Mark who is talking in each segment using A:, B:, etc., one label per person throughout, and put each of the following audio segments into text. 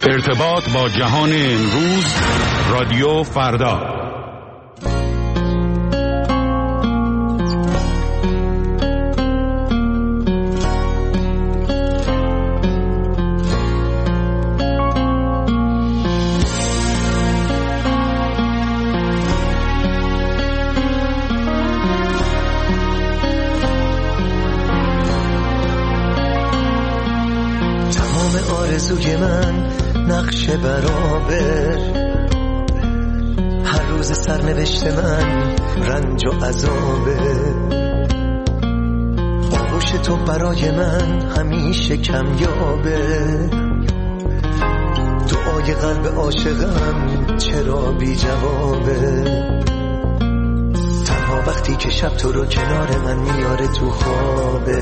A: ارتباط با جهان امروز، رادیو فردا.
B: تمام آرزوی من نقش برابر، هر روز سرنوشت من رنج و عذابه. آغوش تو برای من همیشه کمیابه، دعای قلب عاشقم چرا بی جوابه. تنها وقتی که شب تو رو کنار من میاره تو خوابه.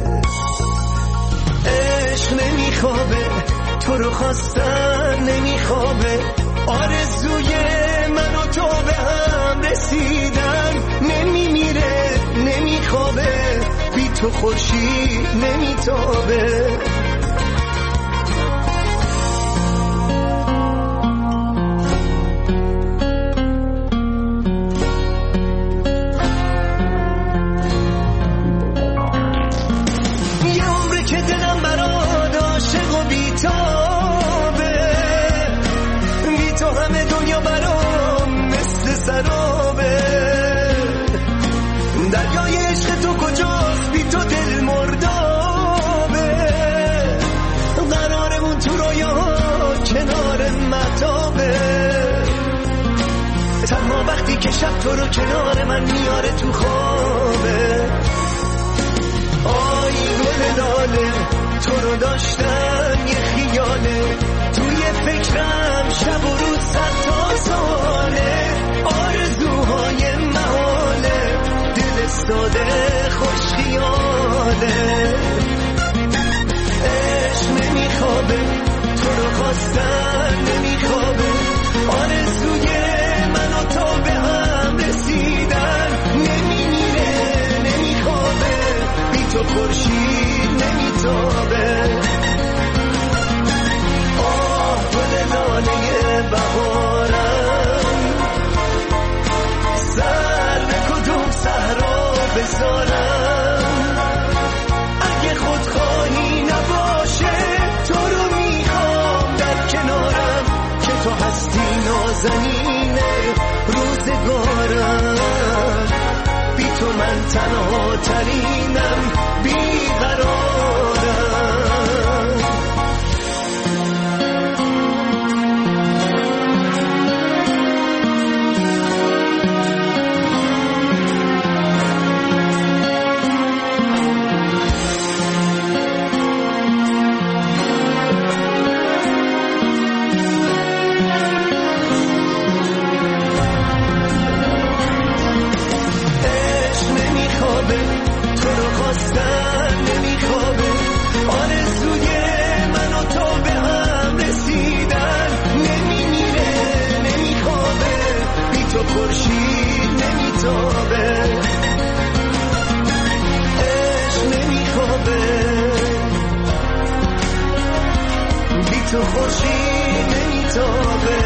B: عشق نمیخوابه، تو رو خواستن نمیخوابه، آرزوی من و تو به هم رسیدن نمیمیره نمیخوابه، بی تو خورشید نمیتابه. دریای عشق تو کجاست، بی تو دل مردابه. قرارمون تو رویاها کنار مهتابه. تنها وقتی که شب تو رو کنار من میاره تو خوابه. آی گل لاله، تو رو داشتن یه خیاله، توی فکرم شب و روز صد تا ساله. آرزوهای محاله، دل استاده خوش خیاله. عشق نمیخوابه، تو رو خواستن نمیخوابه، آرزوی من و تو به هم رسیدن نمیمیره نمیخوابه، بی تو خورشید نمیتابه. آه گل لاله بهارم، سر به کدوم صحرا بذارم. اگه خودخواهی نباشه تو رو میخوام در کنارم، که تو هستی نازنین روزگارم. بی تو من تنها ترینم، بیقرارم. تو رو خواستن نمیخوابه، آرزوی من و تو به هم رسیدن نمیمیره نمیخوابه، بی تو خورشید نمیتابه. عشق نمیخوابه، بی تو خورشید نمیتابه.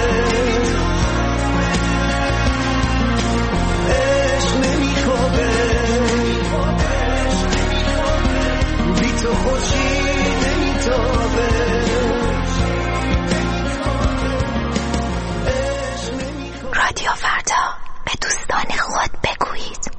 B: عشق نمیخوابه، تو خورشید نمیتابه.
C: رادیو فردا، به دوستان خود بگویید.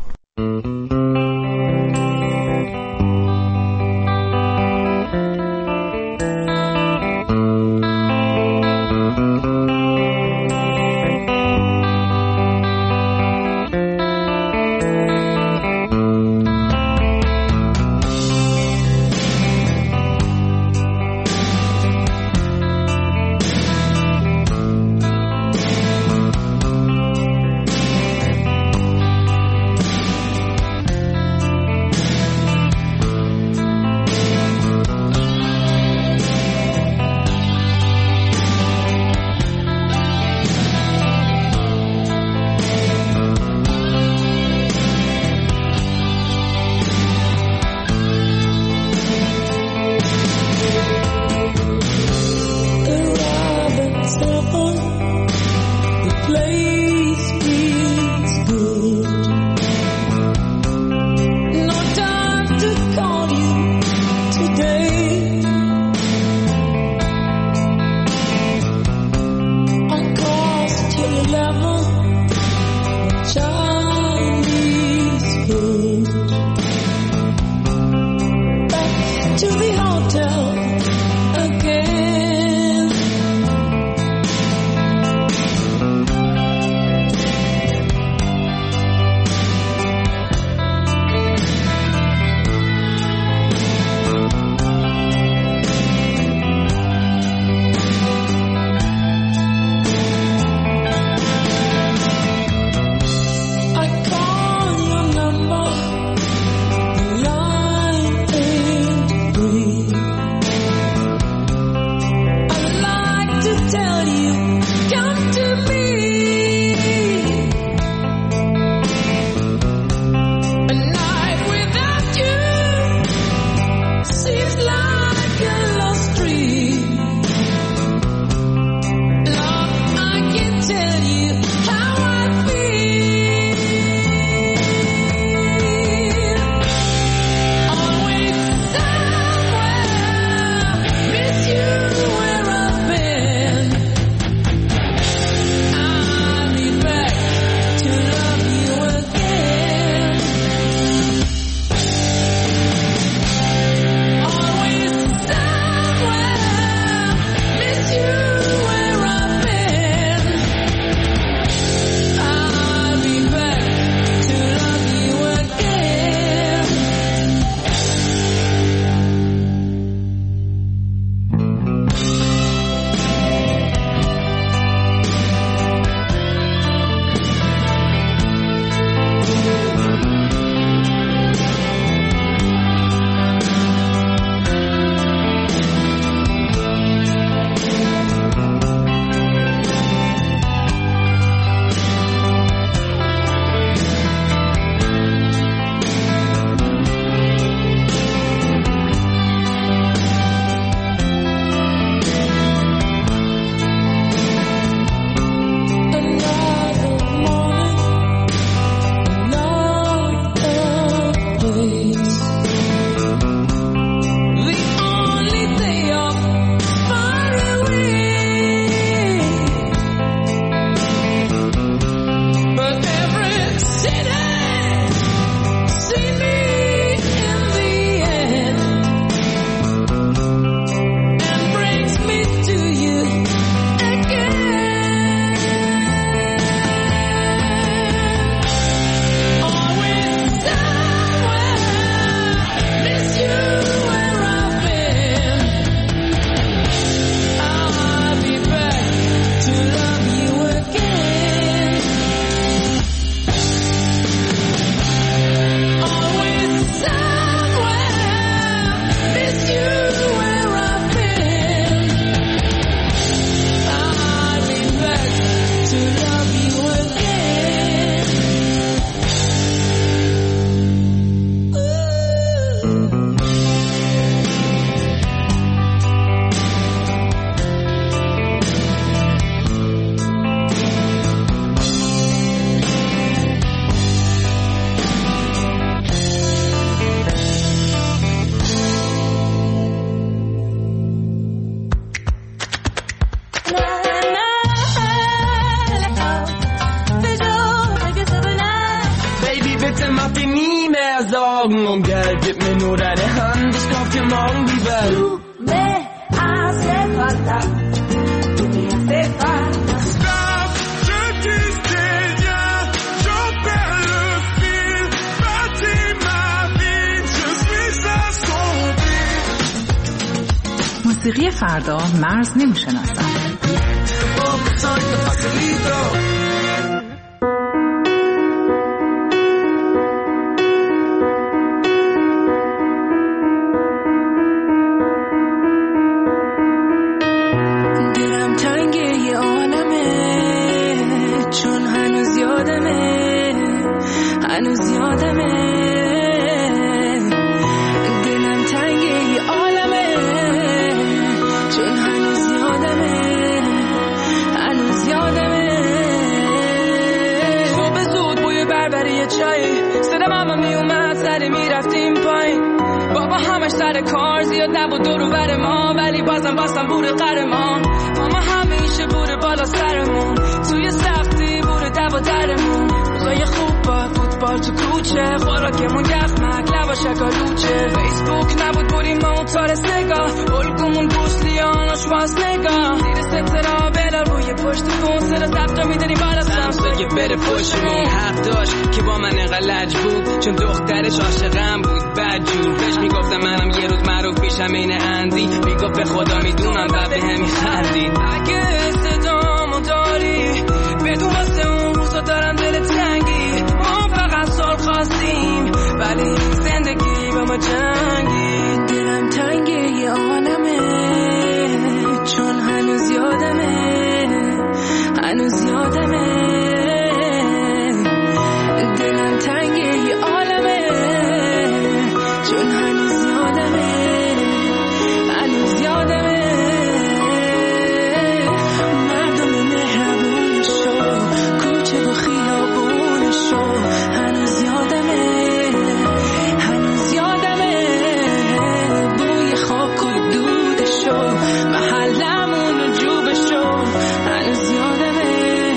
D: Augen und Geld, gib mir nur deine Hand, ich kauf dir morgen die Welt.
E: Du me hace falta, du me hace falta.
F: Stop, je disais rien, j'en perds le fil, bâtis ma vie, je suis assombri.
G: موسیقی فردا مرز نمیشناسد.
D: سر کار زیاد نبود دور بر ما ولی بازم بوده قهرمان ماما همیشه بوده بالا سرمون توی سختی بوده دوا درمون روزای خوب با فوتبال تو کوچه خوراکمون یخمک لبا شکالوچه فیسبوک نبود بودیم موتار سگاه الگومون بوسلیان آشواز نگاه زیر سترا بلا روی پشت کن سر زبطا میدنیم بالا سمسا یه بره پشتمون حق داشت که با من انقدر لج بود چون دخترش عاشقم بود بدجور بهش میگفتم منم یه روز معروف میشم این اندی میگفت به خدا میدونم بعد به همی خندید اگه صدامو داری بدون واسه اون روزا دارم دل تنگی ما فقط سال خواستیم ولی زندگی با ما جنگی دلم تنگه یه عالمه چون هنوز یادمه دلم تنگه یه عالمه چون هنوز یادمه مردم مهربونشو کوچه و خیابونشو هنوز یادمه بوی خاک و دودشو محلمون و جوبشو هنوز یادمه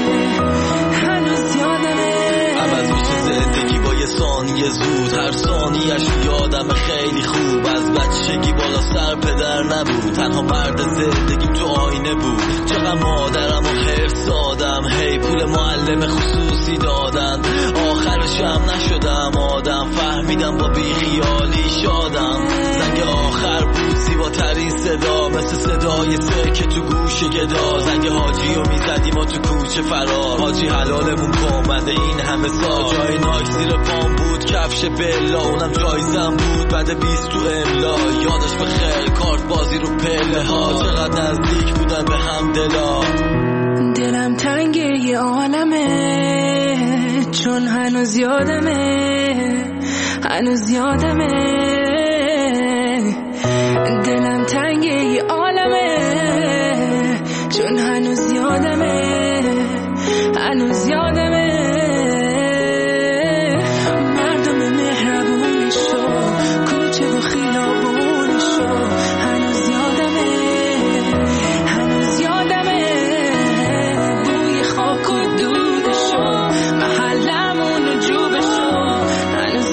H: عوض میشه زندگی با یه ثانیه زود هر ثانیه‌اش یادم خیلی خوب از بچگی بالا سر پدر نبود تنها مرد زندگیم تو آینه بود چقدر مادرم و حرص دادم هی پول معلم خصوصی دادن آخرش هم نشدم آدم فهمیدم با بیخیالی شادم زنگ آخر بود زیباترین صدا مثل صدای سکه تو گوش گدا زنگ حاجی رو میزدیم و تو کوچه فرار حاجی حلالمون کن بنده این همه سال جای نایک زیر پام بود کفش بلا اونم جایزم بود بعد 20 تو املا یادش بخیر کارت بازی رو پله ها چقدر نزدیک بودن به هم دلا
D: دلم تنگه یه عالمه چون هنوز یادمه دلم تنگه یه عالمه چون هنوز یادمه مردم مهربونشو کوچه و خیابونشو هنوز یادمه بوی خاک و دودشو محلمون و جوبشو هنوز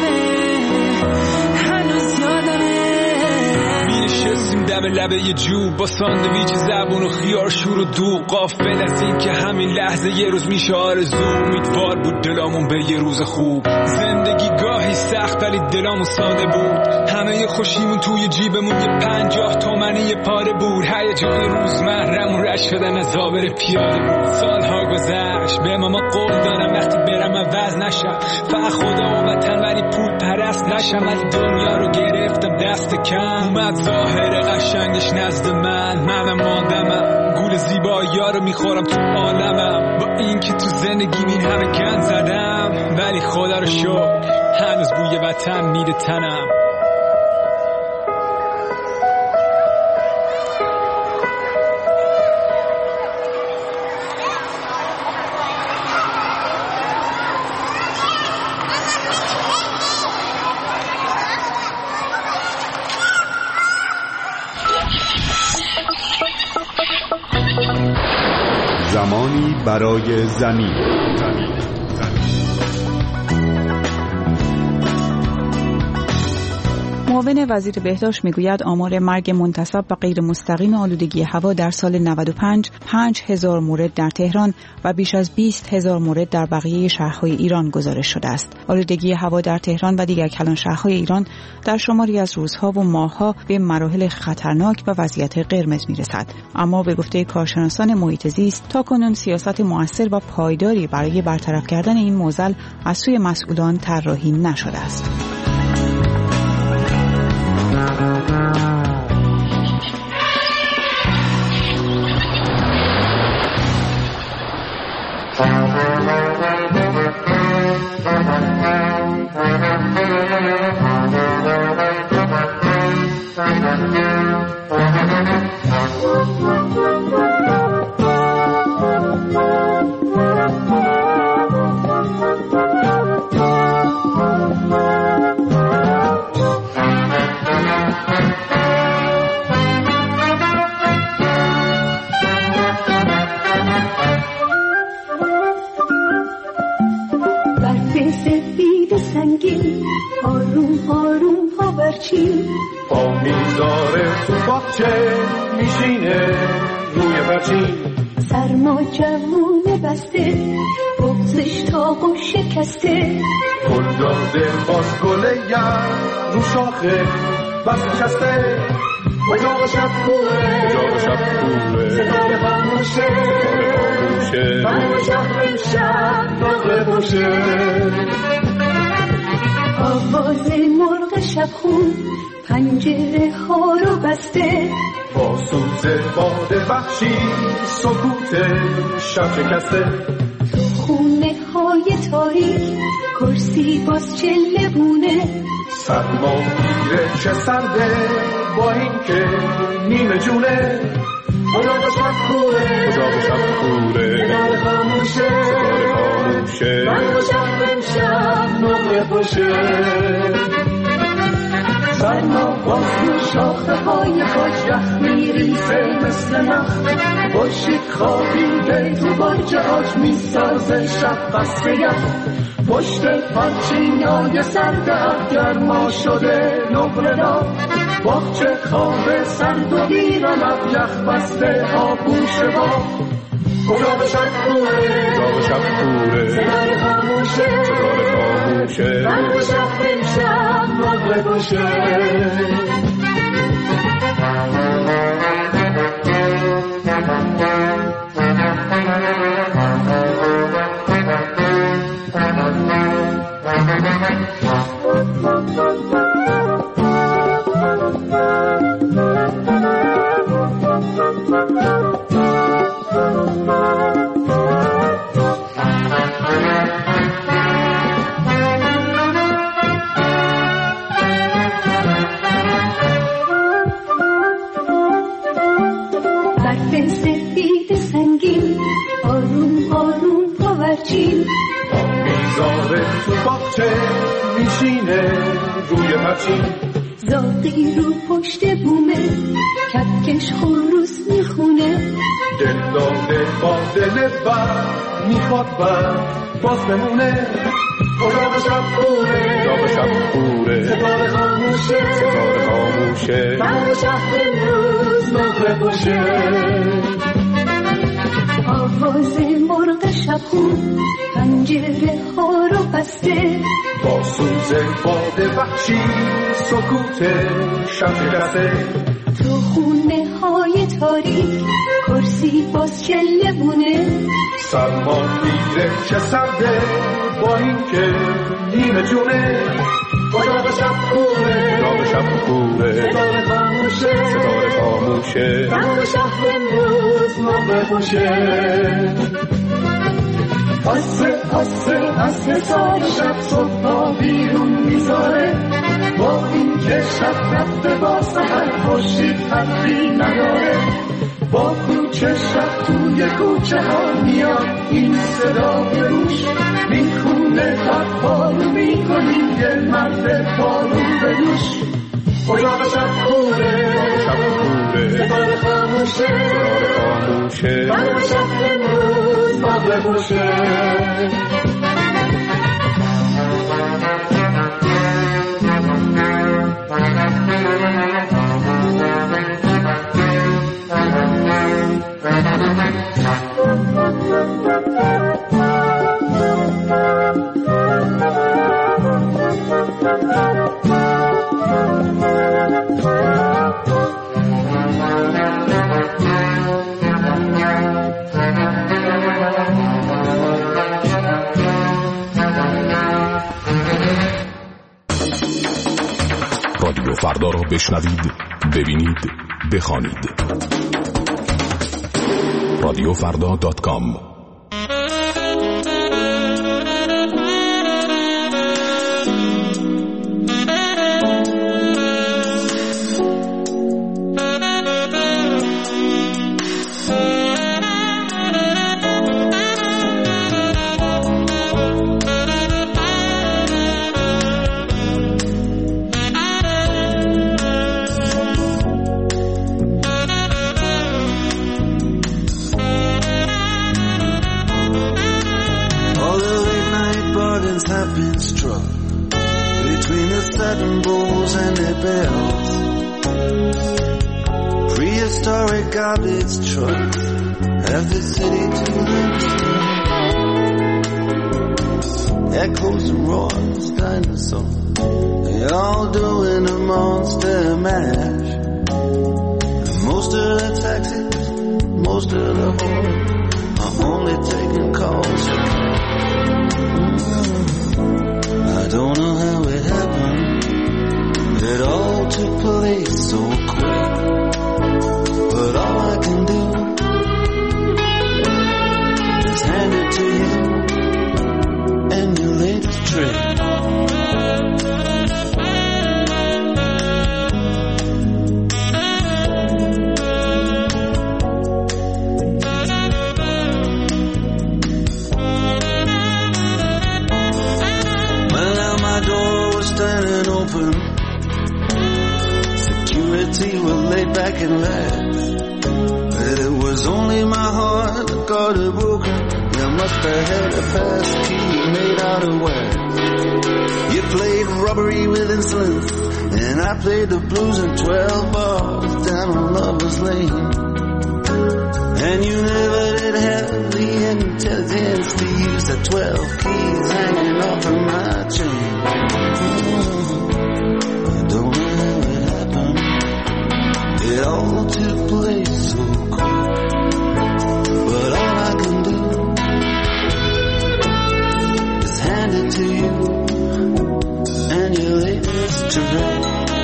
D: یادمه
I: میشستیم دم لبه یه جو با ساندویچ زبون و خیار شور و دوغ غافل از این که همین لحظه یه روز میشه آرزو امیدوار بود دلامون به یه روز خوب زندگی گاهی سخت ولی دلامون ساده بود همه خوشیمون توی جیبمون یه 50 تومنی یه پاره بود هیجان روزمره‌مون رشت شدن از آبر پیاده بود سالها گذشت به ماما قول دارم وقتی برم عوض نشم فقط خدا و وطن ولی پول پرست نشم ولی دنیا رو گرفتم دست کم اومد ظاهر قشنگش نزد منم ماندمم گول زیبایی‌ها رو میخورم تو عالمم با این که تو زندگی این همه گند زدم ولی خدا رو شکر هنوز بوی وطن میره تنم
A: زمانی برای زمین
G: معاون وزیر بهداشت میگوید آمار مرگ منتسب و غیر مستقیم آلودگی هوا در سال 95 5,000 مورد در تهران و بیش از 20,000 مورد در بقیه شهرهای ایران گزارش شده است. آلودگی هوا در تهران و دیگر کلان شهرهای ایران در شماری از روزها و ماهها به مراحل خطرناک و وضعیت قرمز میرسد. اما به گفته کارشناسان محیط زیست تاکنون سیاست مؤثر و پایداری برای برطرف کردن این معضل از سوی مسئولان طراحی نشده است.
F: پا میذاره تو باغچه میشینه روی برچین
E: سرما جوونه بسته بغزش تاقو شکسته
F: گل داده باز گله یم رو شاخه بس نشسته اجاق شب کوره ستاره خاموشه برای شهر امشب باقه باشه آواز مرغ شبخون پنجره ها رو بسته با سوز باد وحشی سکوت شب شکسته
E: تو خونه های تاریک کرسی باز چلبونه
F: سرما میره چه سرده با این که نیمه جونه اجاق شب کوره ستاره خاموشه برای شهر امشب باقه باشه سرما باز رو شاخه های خاک رخ میریزه مثل نخ باشید خوابیده تو باجه هاش میسازه شب قصه یخ پشت پرچینای سرده گرما شده نقره باغچه خواب سرد و ویران یخ بسته آبوش با اجاق شب کوره ستاره خاموشه برای شهر امشب باقه باشه تو باغچه میشینه روی پرچین
E: زاغی رو پشت بومه کپکش خروس میخونه
F: دل داده با دل بر میخواد بر باز بمونه اجاق شب کوره ستاره خاموشه برای شهر امروز باقه باشه آواز مرغ شبخون پنجره ها رو بسته با سوز باد وحشی سکوت شب شکسته
E: تو خونه های تاریک کرسی باز چلبونه
F: سرما میره چه سرده با این که نیمه جونه اجاق شب کوره ستاره خاموشه برای شهر امروز باقه باشه آسه سال شب صبح بیرون میذاره با این که شب رفته با سحر خورشید حدی نداره با کوچه شب توی کوچه ها میاد این صدا به روش میخونه حرفا رو میکنیم یه مرد بارون به دوش اجاق شب کوره ستاره خاموشه برای شهر امروز باقه باشه
A: رادیو فردا را بشنوید، ببینید، بخوانید. radiofrda.com.
B: Have been struck between the satin bowls and their bells. Prehistoric garbage trucks have the city to themselves. Echoes and roars, dinosaurs, they all doing a monster mash. And most of the taxis, most of the whores are only taking calls. I don't know how it happened. It all took place so quick. But all I can do is hand it to you and your latest trick. Standing open, security were laid back and laughed. But it was only my heart that got it broken. You must have had a fast key made out of wax. You played robbery with insolence, and I played the blues in 12 bars down on Lover's Lane. And you never did have the intelligence to use the 12 keys hanging off of my chain. I don't know how it happened. It all took place so quick. But all I can do is hand it to you and your latest trick.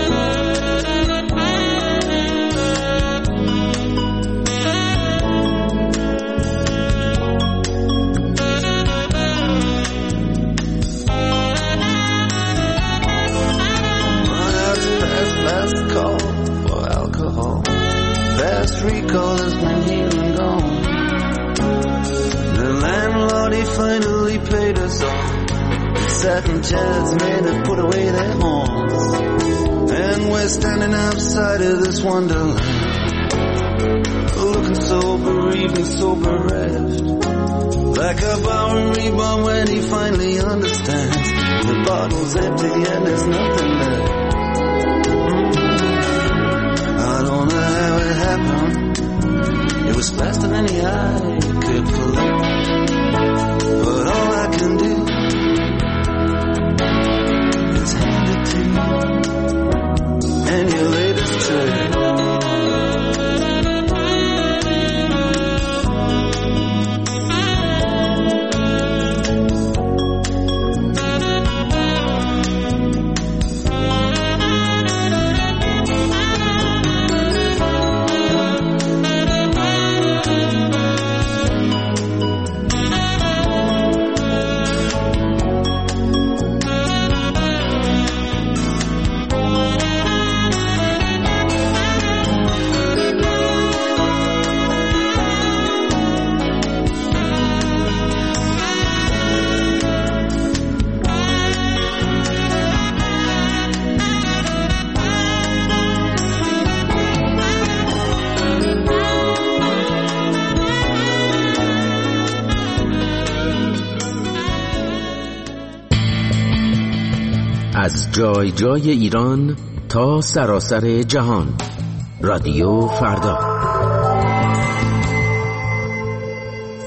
B: Last call for alcohol. Fast recall has been here and gone. The landlord, he finally paid us off. The satin chairs made to put away their horns. And we're standing outside of this wonderland, looking so bereaved and so bereft. Like a Bowery bomb when he finally understands the bottle's empty and there's nothing left. I don't know how it happened. It was faster than the eye could collect. But all I can do is hand it to you and your latest trick.
J: از جای جای ایران تا سراسر جهان. رادیو فردا.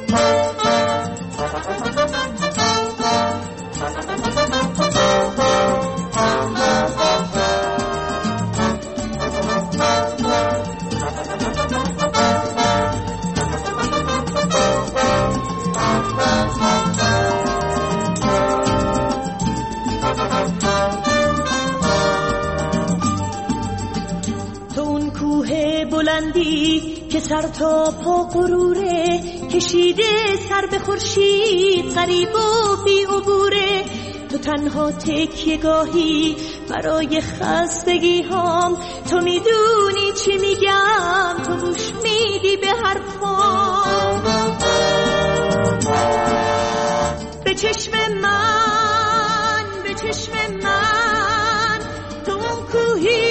K: که سر تا پا غروره، کشیده سر به خورشید غریب و بی عبوره. تو تنها تکیه‌گاهی برای خستگی هام، تو میدونی چی میگم، تو گوش میدی به حرفام. به چشم من، به چشم من، تو اون کوهی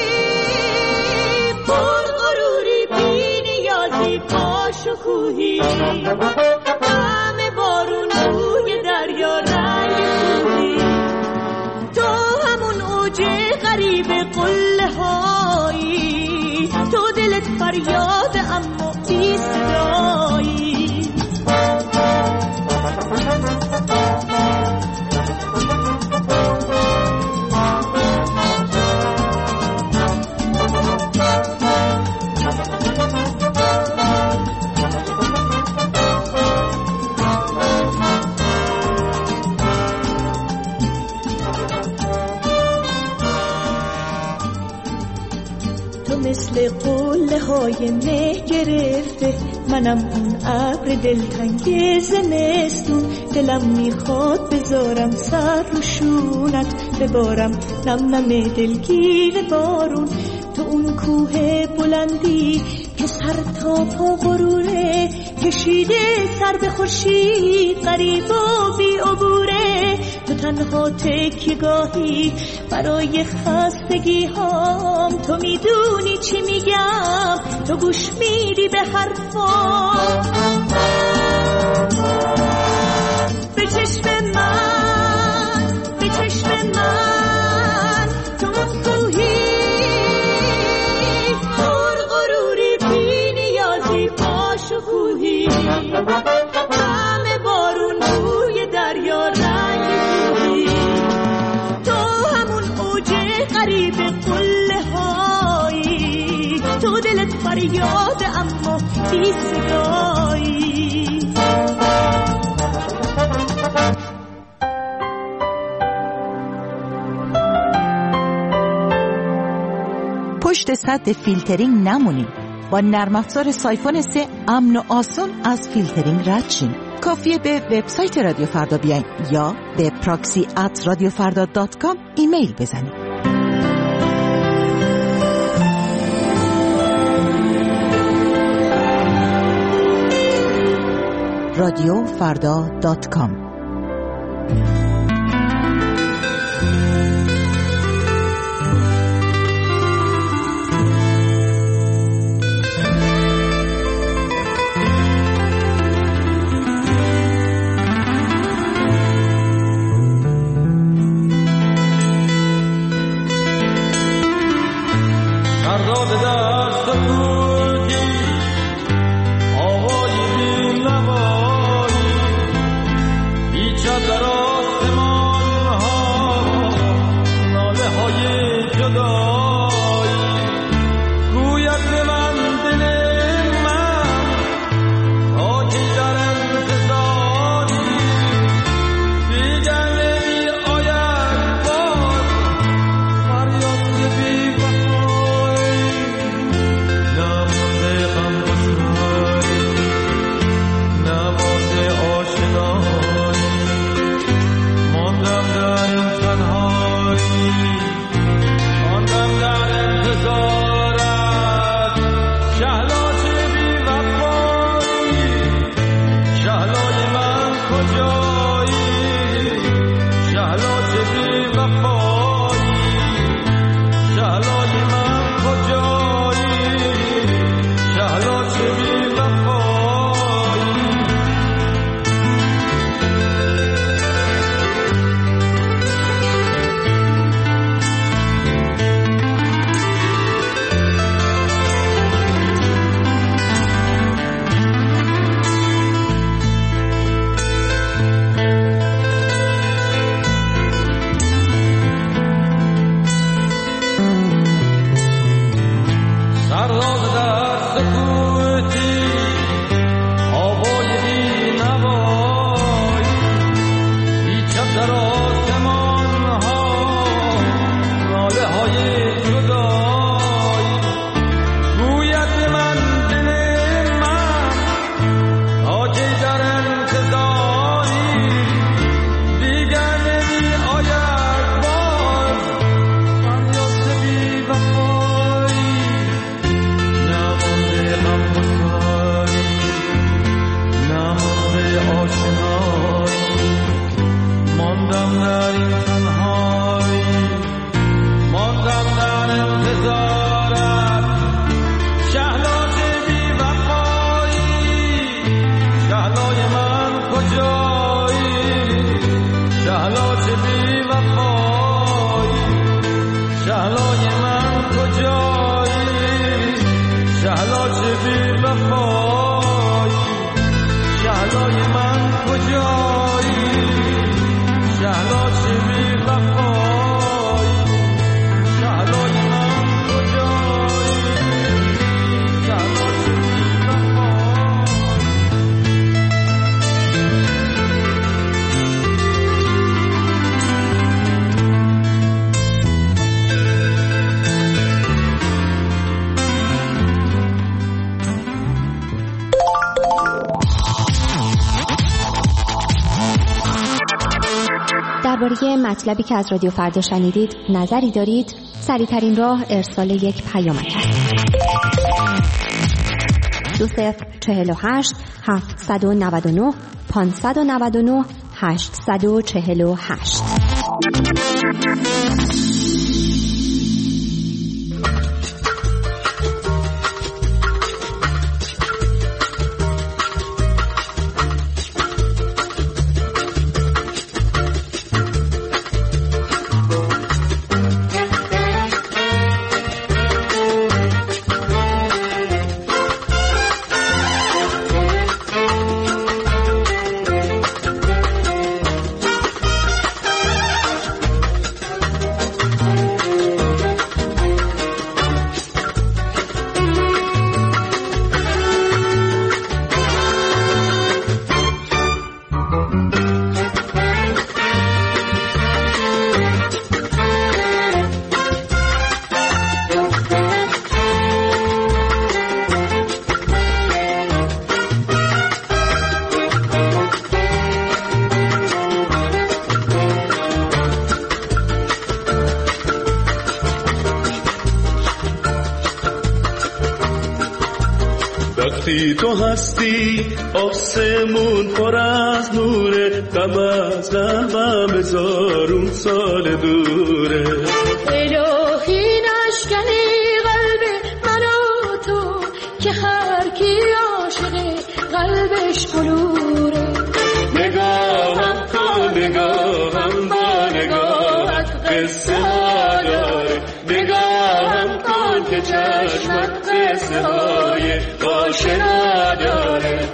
K: شکوهی، همه بارون روی دریا رنگ کوهی، تو همون اوج غریب قله هایی، تو دلت فریاد اما بی صدایی. مثل قله های مه گرفته، منم اون ابر دلتنگ زمستون، دلم میخواد بذارم سر رو شونت، ببارم نم نم دلگیر بارون. تو اون کوه بلندی که سر تا پا غروره، کشیده سر به خورشید غریب و بی عبوره. تو تنها تکیه‌گاهی برای خستگی هام، تو میدونی چی میگم، تو گوش میدی به حرفام. به چشم من، به چشم من، تو کوهی پر غروری بی نیازی با شکوهی، همه بارون روی دریا رنگ کوهی، تو همون اوج غریب قله هایی، تو دلت فریاد اما بی صدایی.
L: پشت سد فیلترینگ نمونید. با نرم افزار سایفون 3 امن و آسون از فیلترینگ رد شین. کافیه به وبسایت رادیو فردا بیاین یا به proxy@radiofarda.com ایمیل بزنید. radiofarda.com
M: وفایی شهلای من کجایی شهلا چه بی وفایی شهلای من کجایی شهلا چه بی وفایی
N: درباره مطلبی که از رادیو فردا شنیدید نظری دارید؟ سریع‌ترین راه ارسال یک پیامک است. 2048 799 599 848.
O: وقتی تو هستی آسمون پر از نوره، غم از قلبم هزارون سال دوره.
K: الهی نشکنی قلب من و تو که هر کی عاشق قلبش بلوره.
O: نگاهم کن نگاهم با نگاهت قصه ها داره، نگاهم کن که چشمت قصه های آشنا داره.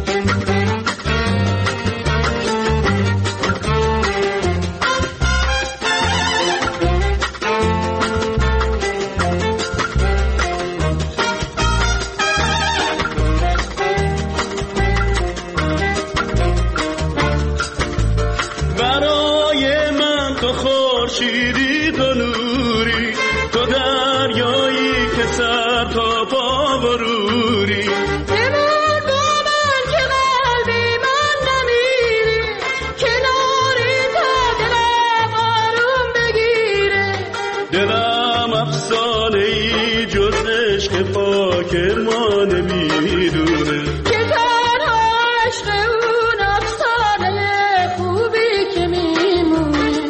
O: برای من تو خورشیدی، تو نوری، تو دریایی که سر تا پا بروری.
K: بمون با من که قلبی من نمیره، کناری تا دلم آروم بگیره.
O: دلم افسانه ای جز عشق پاک ما نمیدونه،
K: که تنها عشق اون افسانه خوبی که میمونه.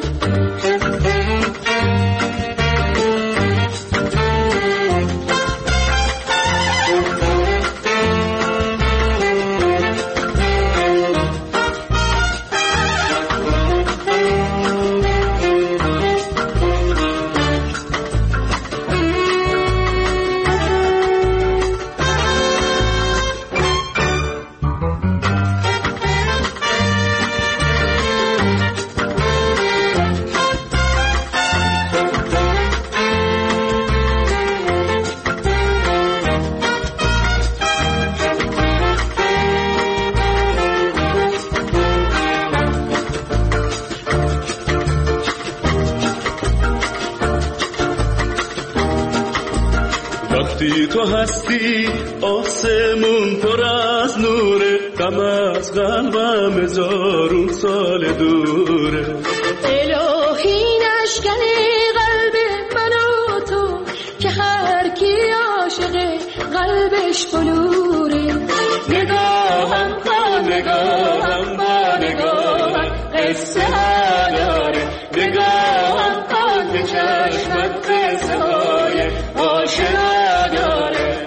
O: وقتی تو هستی آسمون پر از نوره، غم از قلبم هزارون سال دوره.
K: الهی نشکنی قلب من و تو که هر کی عاشق قلبش بلوره.
O: نگاهم کن نگاهم با نگاهت قصه ها داره، نگاهم کن که چشمت قصه های آشنا داره.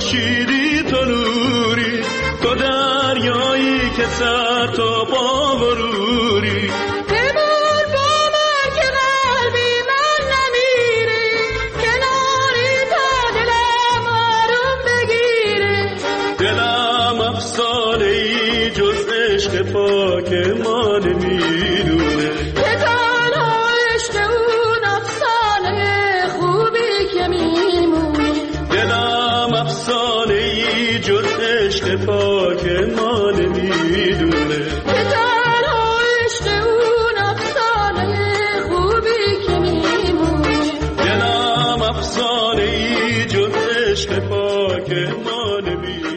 O: خورشیدی تو نوری، تو دریایی که سر تا پا بروری.
E: بمون با من که قلبی من نمیری، کناری تا دلم آروم بگیری.
O: دلم افسانه ای جز عشق پاک ما نمیدونه،
E: که تنها عشق اون افسانه خوبی که میمونه.
O: دلم افسانه ای جز عشق پاک ما نمیدونه،
E: که تنها عشق اون افسانه خوبی که میمونه.
O: دلم افسانه ای جز عشق پاک ما نمیدونه.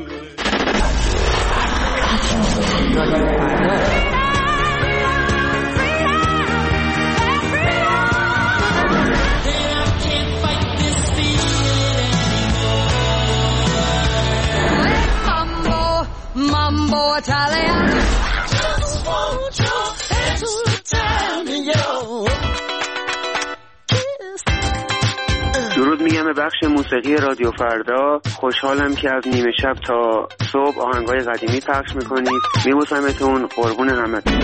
E: Mambo Italian.
P: درود میگم به بخش موسیقی رادیو فردا. خوشحالم که از نیمه شب تا صبح آهنگای قدیمی پخش میکنید. میبوسمتون، قربون همتون.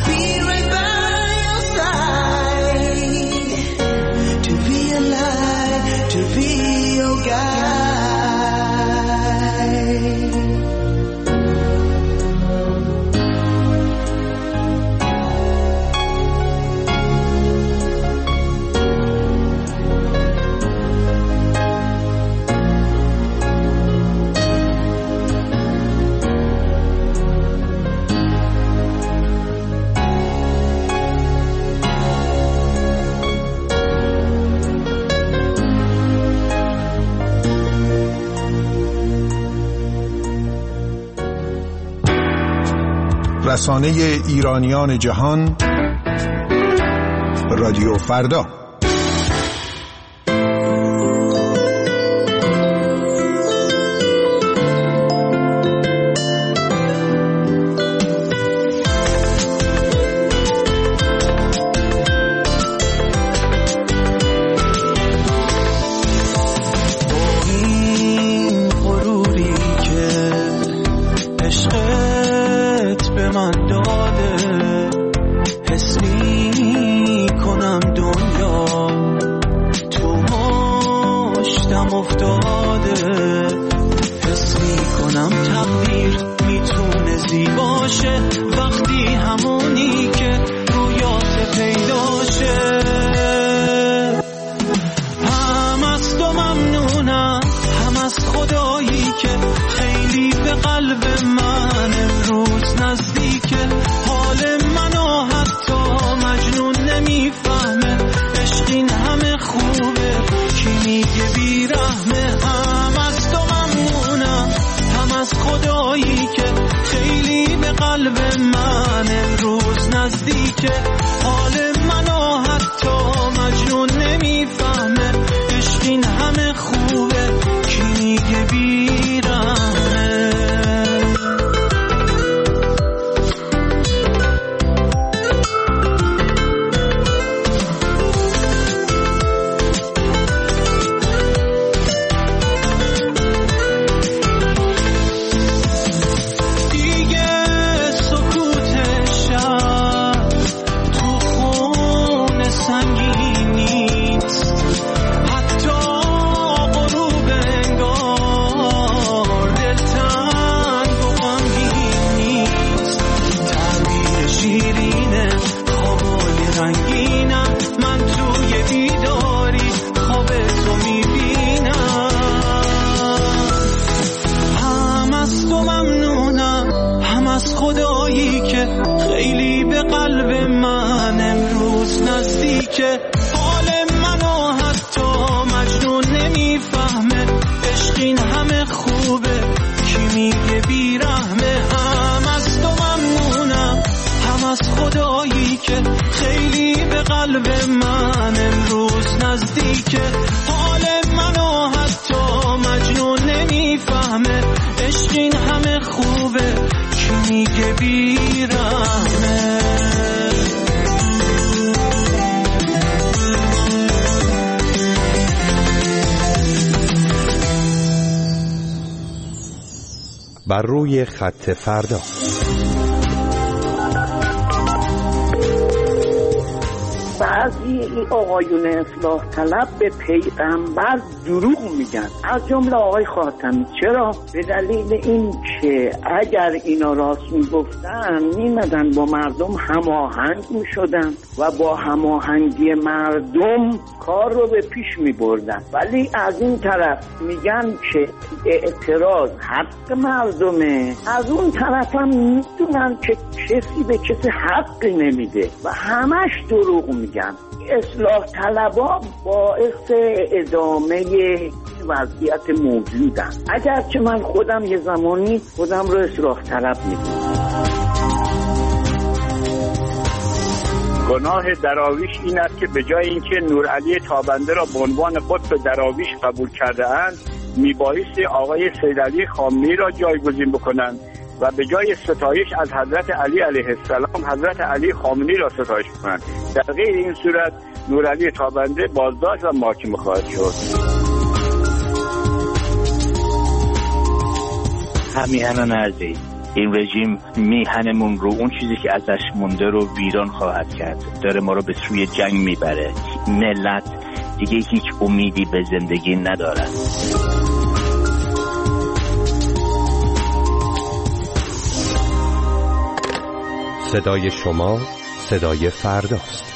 B: be right by your side, to be a light, to be your guide.
Q: رسانه ایرانیان جهان، رادیو فردا.
A: بر روی خط فردا.
R: بعضی آقایون اصلاح طلب به پیغمبر دروغ میگن، از جمله آقای خاتمی. چرا؟ به دلیل این که اگر اینا راست میگفتن میمدن با مردم هماهنگ میشدن و با هماهنگی مردم کار رو به پیش میبردن. ولی از این طرف میگن که اعتراض حق مردمه، از اون طرف هم میدونن که کسی به کسی حقی نمیده و همش دروغ میگن. اصلاح طلبا باعث ادامه وضعیت موجودن، اگرچه من خودم یه زمانی خودم رو اصلاح طلب میدونم.
S: گناه دراویش این است که به جای اینکه نورعلی تابنده را به عنوان قطب دراویش قبول کرده اند، میبایستی آقای سیدعلی خامنه‌ای را جایگزین بکنند و به جای ستایش از حضرت علی علیه السلام حضرت علی خامنه‌ای را ستایش کنند. در غیر این صورت نورعلی تابنده بازداشت و محاکمه خواهد شد.
T: همیهنان عزیز، این رژیم میهنمون رو، اون چیزی که ازش مونده رو ویران خواهد کرد، داره ما رو به سوی جنگ میبره. ملت دیگه هیچ امیدی به زندگی ندارن.
U: صدای شما صدای فرداست.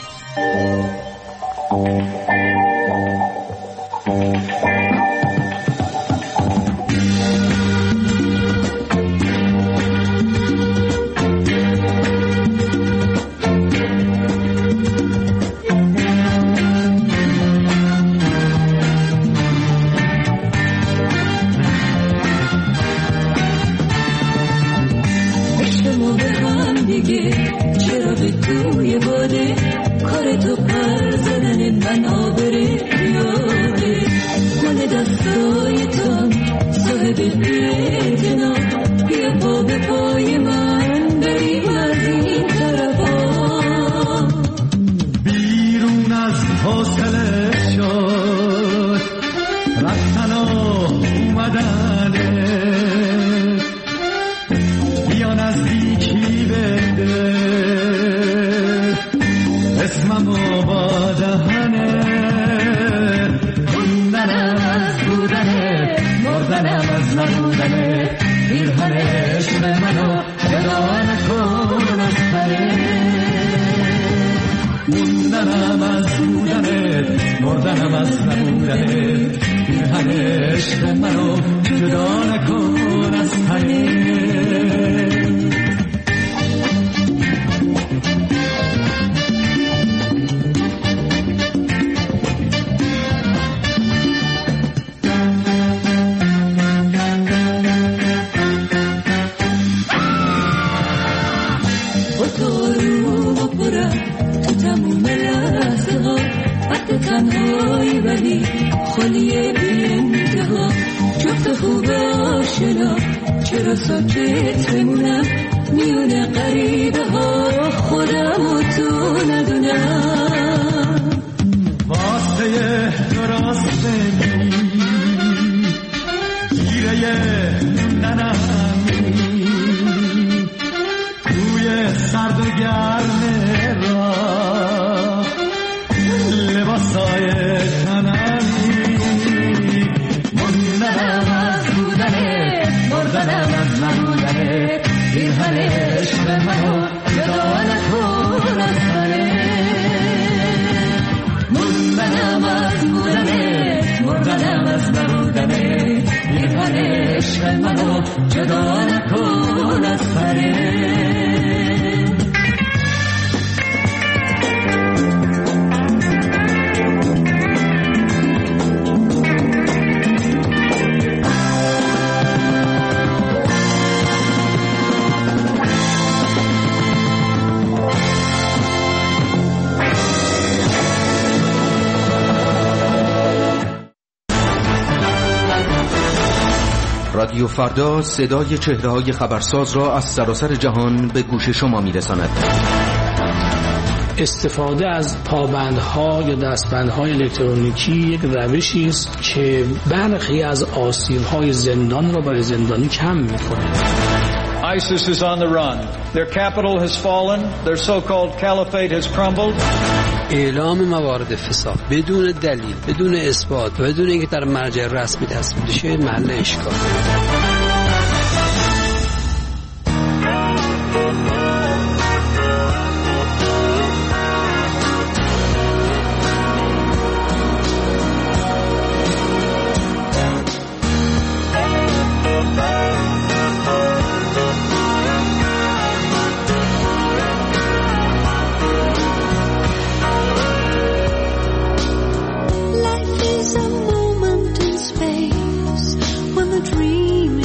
J: رادیو فردا صدای چهره‌های خبرساز را از سراسر جهان به گوش شما می‌رساند.
V: استفاده از پابندها یا دستبندهای الکترونیکی یک روشی است که برخی از آسیب‌های زندان را برای زندانی کم می‌کند.
W: ISIS is on the run. Their capital has fallen. Their so-called caliphate has crumbled.
X: اعلام موارد فساد بدون دلیل، بدون اثبات و بدون اینکه در مرجع رسمی تصویب بشه محل اشکال.
K: Dream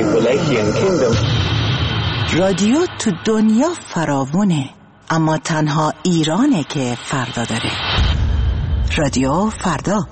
C: Wallachian Kingdom.
L: رادیو تو دنیا فراوونه، اما تنها ایرانه که فردا داره. رادیو فردا.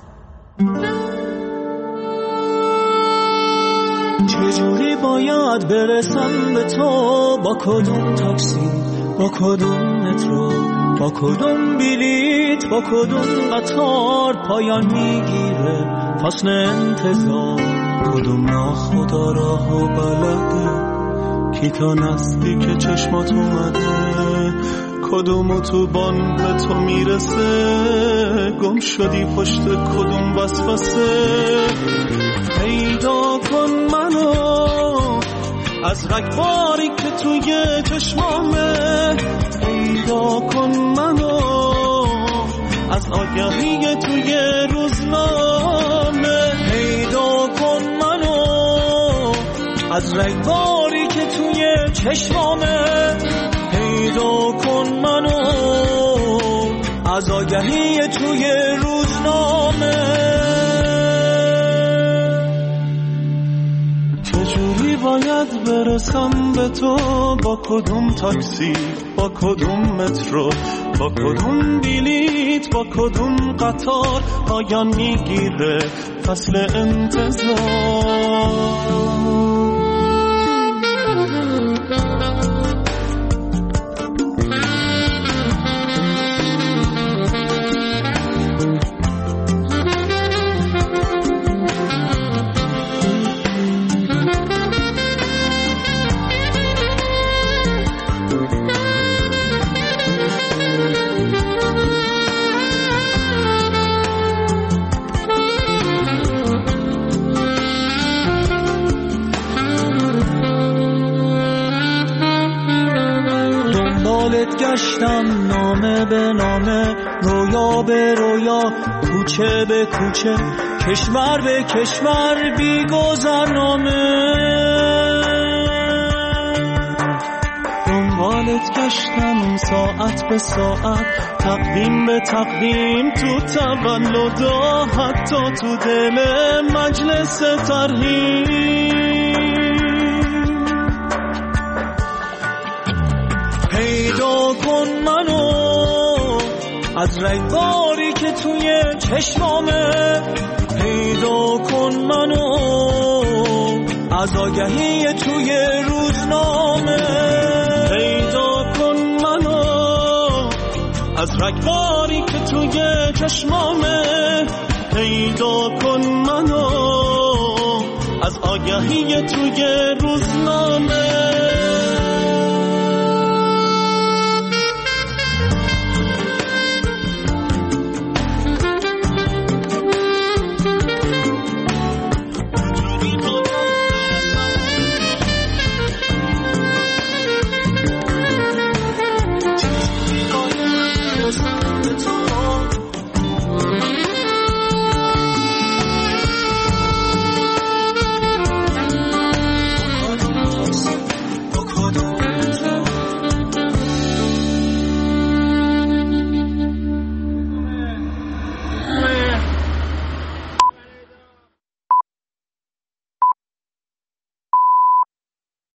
F: چجوری باید برسم به تو؟ با کدوم تاکسی، با کدوم مترو، با کدوم بلیت، با کدوم قطار پایان میگیره فصل انتظار؟ کدوم ناخدا راه و بلده کی تا نزدیک چشمات اومده؟ کدوم اتوبان به تو میرسه؟ گم شدی پشت کدوم وسوسه؟ پیدا کن منو از رگباری که توی چشمامه، پیدا کن منو از آگهی توی روزنامه، پیدا کن منو از رگباری که توی چشمامه، پیدا کن منو از آگهی توی روزنامه. چجوری باید برسم به تو؟ با کدوم تاکسی، با کدوم مترو، با کدوم بلیت، با کدوم قطار پایان میگیره فصل انتظار؟ گشتم نامه به نامه، رویا به رویا، کوچه به کوچه، کشور به کشور، بی گذرنامه. دنبالت گشتم ساعت به ساعت، تقدیم به تقدیم، تو تولدا، حتی تو دل مجلس ترحیم. پیدا کن منو از رگباری که توی چشمامه، پیدا کن منو از آگهی توی روزنامه، پیدا کن منو از رگباری که توی چشمامه، پیدا کن منو از آگهی توی روزنامه.